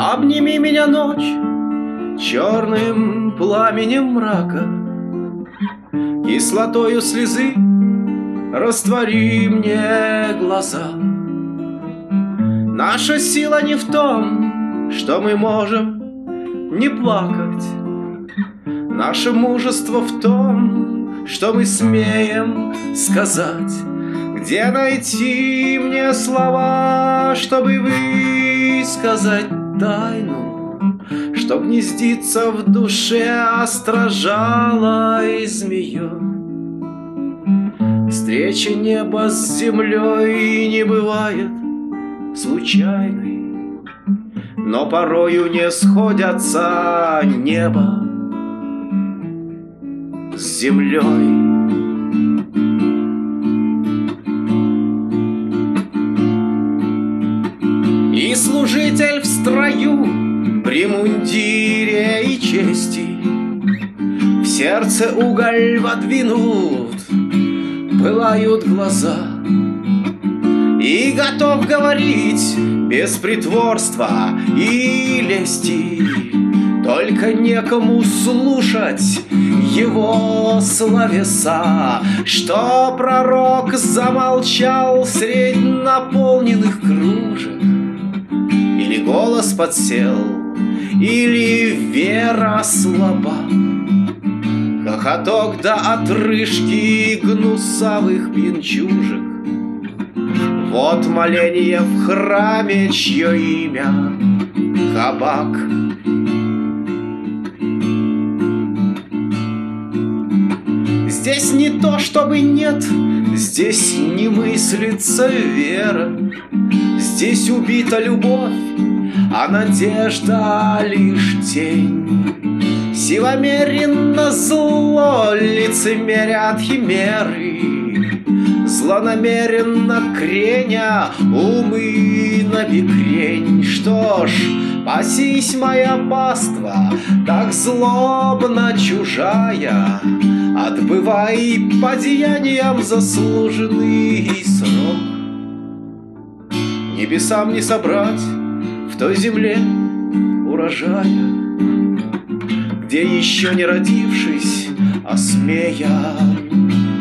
Обними меня, ночь, черным пламенем мрака, кислотою слезы раствори мне глаза. Наша сила не в том, что мы можем не плакать. Наше мужество в том, что мы смеем сказать. Где найти мне слова, чтобы высказать тайну, чтоб гнездиться в душе острожалой змеей? Встреча неба с землей не бывает случайной, но порою не сходятся небо с землей. И служитель в строю, при мундире и чести, в сердце уголь водвинут, пылают глаза, и готов говорить без притворства и лести. Только некому слушать его словеса, что пророк замолчал средь наполненных кружек. Или голос подсел, или вера слаба, хохоток до отрыжки гнусавых пьянчужек. Вот моление в храме, чье имя кабак. Здесь не то, чтобы нет, здесь не мыслится вера. Здесь убита любовь, а надежда лишь тень. Силомеренно зло лицемерят химеры, злонамеренно креня умы на бекрень. Что ж, пасись, моя паства, так злобно чужая, отбывай по деяниям заслуженный срок. Небесам не собрать в той земле урожая, где еще не родившись, осмея